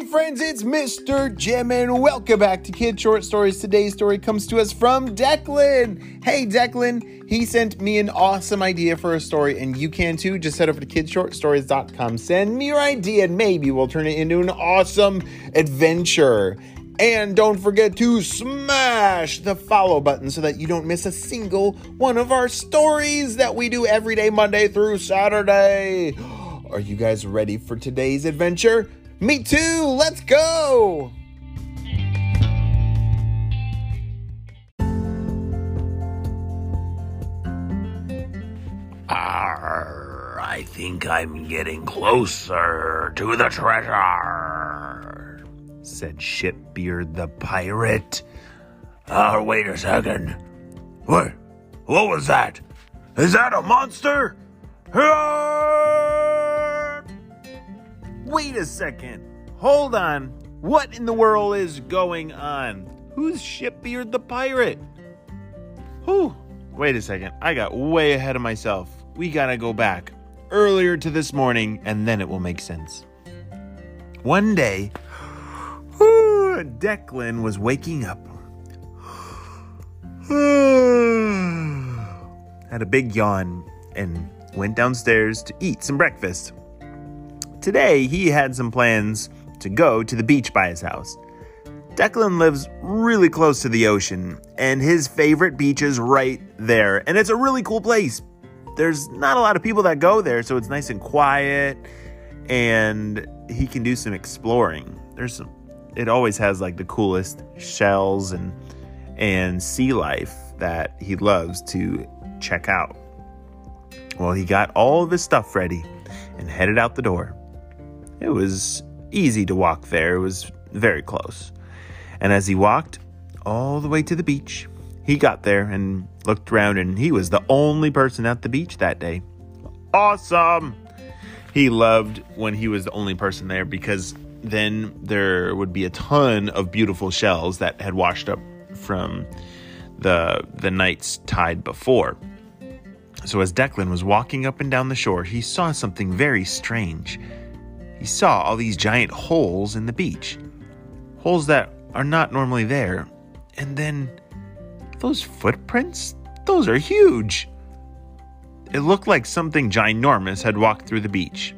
friends, it's Mr. Jim and welcome back to Kid Short Stories. Today's story comes to us from Declan. Hey Declan, he sent me an awesome idea for a story and you can too. Just head over to kidshortstories.com, send me your idea and maybe we'll turn it into an awesome adventure. And don't forget to smash the follow button so that you don't miss a single one of our stories that we do every day, Monday through Saturday. Are you guys ready for today's adventure? Me too! Let's go! I think I'm getting closer to the treasure, said Shipbeard the pirate. Wait a second. What was that? Is that a monster? Wait a second. Hold on. What in the world is going on? Who's Shipbeard the pirate? Wait a second. I got way ahead of myself. We gotta go back earlier to this morning and then it will make sense. One day, Declan was waking up. Had a big yawn and went downstairs to eat some breakfast. Today, he had some plans to go to the beach by his house. Declan lives really close to the ocean, and his favorite beach is right there. And it's a really cool place. There's not a lot of people that go there, so it's nice and quiet, and he can do some exploring. It always has like the coolest shells and sea life that he loves to check out. Well, he got all of his stuff ready and headed out the door. It was easy to walk there. It was very close. And as he walked all the way to the beach, he got there and looked around, and he was the only person at the beach that day. Awesome! He loved when he was the only person there because then there would be a ton of beautiful shells that had washed up from the night's tide before. So as Declan was walking up and down the shore, he saw something very strange. He saw all these giant holes in the beach. Holes that are not normally there. And then those footprints, those are huge. It looked like something ginormous had walked through the beach.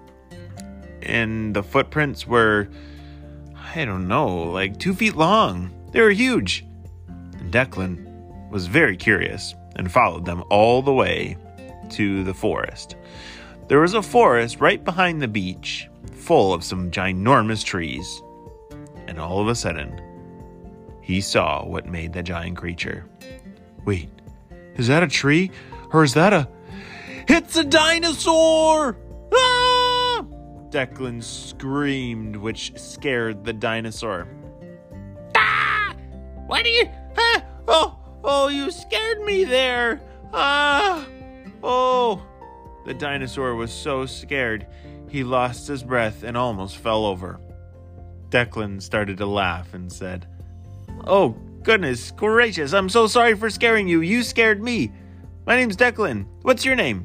And the footprints were, I don't know, like 2 feet long. They were huge. And Declan was very curious and followed them all the way to the forest. There was a forest right behind the beach, full of some ginormous trees. And all of a sudden, he saw what made the giant creature. Wait, is that a tree? Or is that It's a dinosaur! Ah! Declan screamed, which scared the dinosaur. Ah! Why do you... Oh, you scared me there. The dinosaur was so scared, he lost his breath and almost fell over. Declan started to laugh and said, "Oh, goodness gracious, I'm so sorry for scaring you. You scared me. My name's Declan. What's your name?"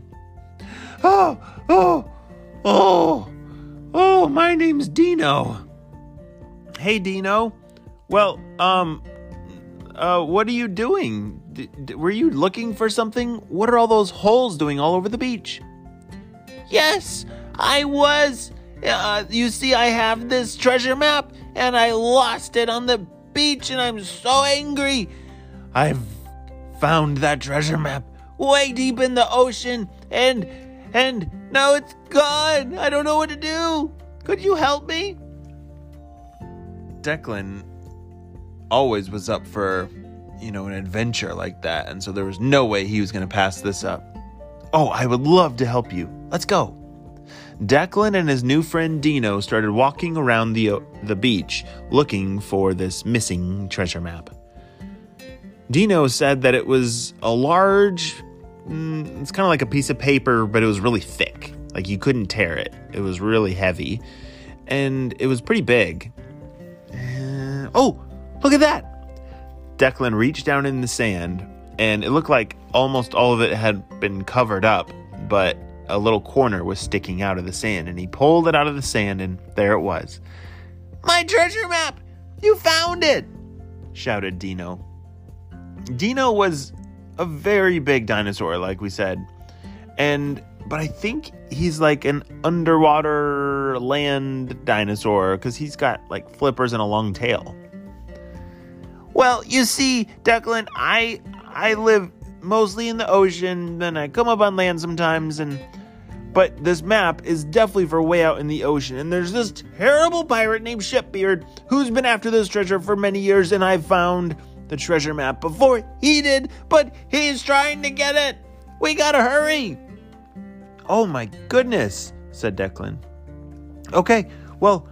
My name's Dino. Hey, Dino. Well, what are you doing? Were you looking for something? What are all those holes doing all over the beach? Yes, I was. You see, I have this treasure map, and I lost it on the beach, and I'm so angry. I've found that treasure map way deep in the ocean, and now it's gone. I don't know what to do. Could you help me? Declan always was up for, an adventure like that, and so there was no way he was going to pass this up. Oh, I would love to help you. Let's go. Declan and his new friend Dino started walking around the beach looking for this missing treasure map. Dino said that it was a large, it's kind of like a piece of paper, but it was really thick. Like you couldn't tear it. It was really heavy, and it was pretty big. Look at that. Declan reached down in the sand, and it looked like almost all of it had been covered up, but a little corner was sticking out of the sand, and he pulled it out of the sand, and there it was. My treasure map! You found it! shouted Dino. Dino was a very big dinosaur, like we said. But I think he's like an underwater land dinosaur because he's got like flippers and a long tail. Well, you see, Declan, I live mostly in the ocean, then I come up on land sometimes, but this map is definitely for way out in the ocean, and there's this terrible pirate named Shipbeard who's been after this treasure for many years, and I found the treasure map before he did, but he's trying to get it. We gotta hurry. Oh my goodness, said Declan. Okay, well,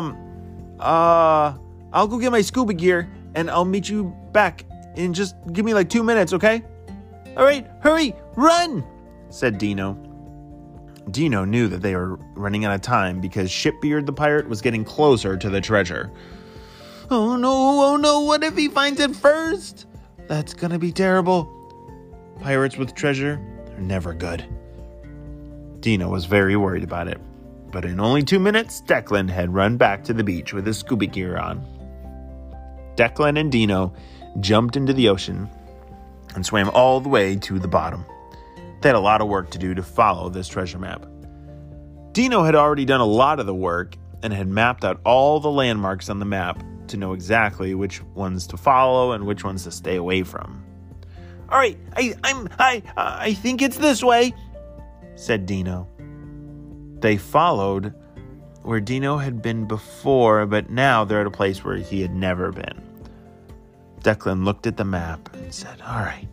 I'll go get my scuba gear and I'll meet you back in just give me like 2 minutes, okay? All right, hurry, run, said Dino. Dino knew that they were running out of time because Shipbeard the pirate was getting closer to the treasure. Oh no, what if he finds it first? That's gonna be terrible. Pirates with treasure are never good. Dino was very worried about it, but in only 2 minutes, Declan had run back to the beach with his scuba gear on. Declan and Dino jumped into the ocean and swam all the way to the bottom. They had a lot of work to do to follow this treasure map. Dino had already done a lot of the work and had mapped out all the landmarks on the map to know exactly which ones to follow and which ones to stay away from. All right, I think it's this way, said Dino. They followed where Dino had been before, but now they're at a place where he had never been. Declan looked at the map and said, all right.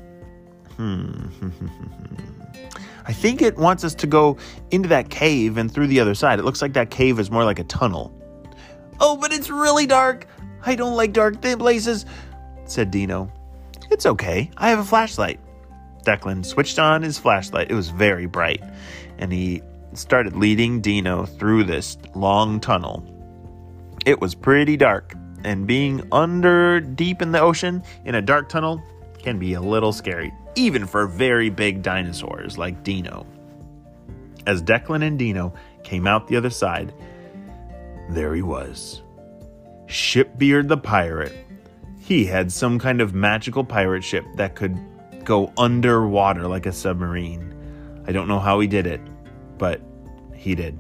I think it wants us to go into that cave and through the other side. It looks like that cave is more like a tunnel. Oh, but it's really dark. I don't like dark places, said Dino. It's okay. I have a flashlight. Declan switched on his flashlight. It was very bright, and he started leading Dino through this long tunnel. It was pretty dark, and being under deep in the ocean in a dark tunnel can be a little scary, even for very big dinosaurs like Dino. As Declan and Dino came out the other side, there he was. Shipbeard the pirate. He had some kind of magical pirate ship that could go underwater like a submarine. I don't know how he did it, but he did.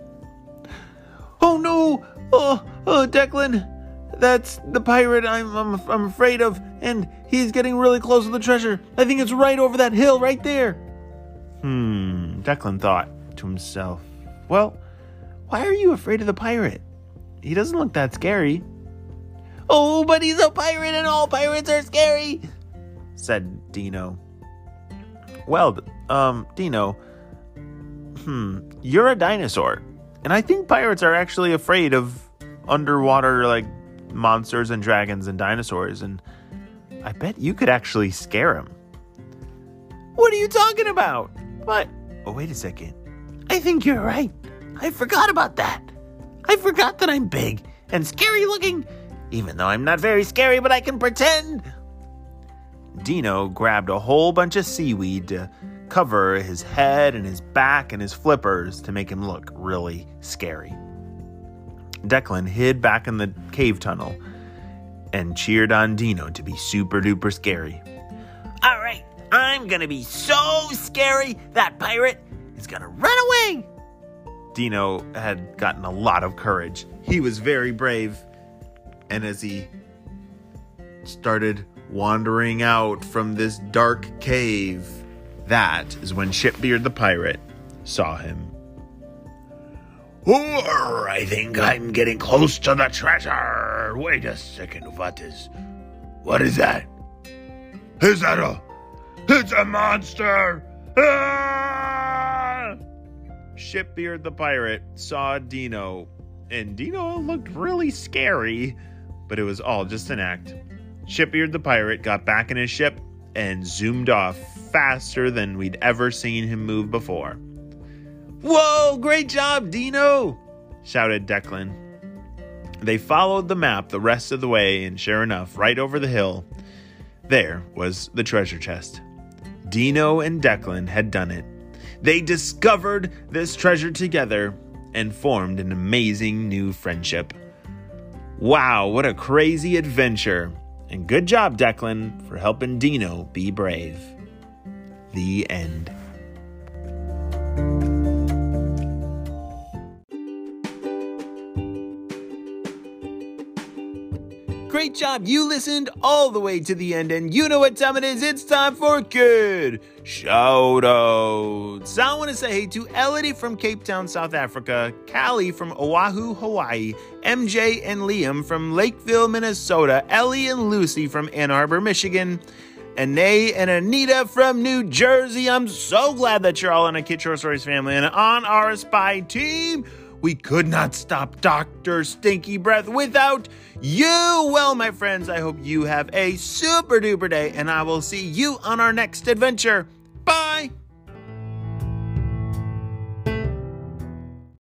Oh no! Oh, Declan! That's the pirate I'm afraid of, and he's getting really close to the treasure. I think it's right over that hill right there. Declan thought to himself, well, why are you afraid of the pirate? He doesn't look that scary. Oh, but he's a pirate and all pirates are scary, said Dino. Well, Dino, you're a dinosaur, and I think pirates are actually afraid of underwater, like, monsters and dragons and dinosaurs, and I bet you could actually scare them. What are you talking about? What? Oh, wait a second. I think you're right. I forgot about that. I forgot that I'm big and scary looking, even though I'm not very scary, but I can pretend. Dino grabbed a whole bunch of seaweed to cover his head and his back and his flippers to make him look really scary. Declan hid back in the cave tunnel and cheered on Dino to be super duper scary. All right, I'm gonna be so scary that pirate is gonna run away. Dino had gotten a lot of courage. He was very brave. And as he started wandering out from this dark cave, that is when Shipbeard the pirate saw him. Oh, I think I'm getting close to the treasure. Wait a second, what is that? It's a monster! Ah! Shipbeard the pirate saw Dino, and Dino looked really scary, but it was all just an act. Shipbeard the pirate got back in his ship and zoomed off faster than we'd ever seen him move before. Whoa, great job, Dino! shouted Declan. They followed the map the rest of the way, and sure enough, right over the hill, there was the treasure chest. Dino and Declan had done it. They discovered this treasure together and formed an amazing new friendship. Wow, what a crazy adventure. And good job, Declan, for helping Dino be brave. The end. Great job. You listened all the way to the end, and you know what time it is. It's time for Kid Shoutouts. I want to say hey to Elodie from Cape Town, South Africa, Callie from Oahu, Hawaii, MJ and Liam from Lakeville, Minnesota, Ellie and Lucy from Ann Arbor, Michigan, Anae and Anita from New Jersey. I'm so glad that you're all on a Kid Short Stories family and on our spy team. We could not stop Dr. Stinky Breath without you. Well, my friends, I hope you have a super duper day, and I will see you on our next adventure.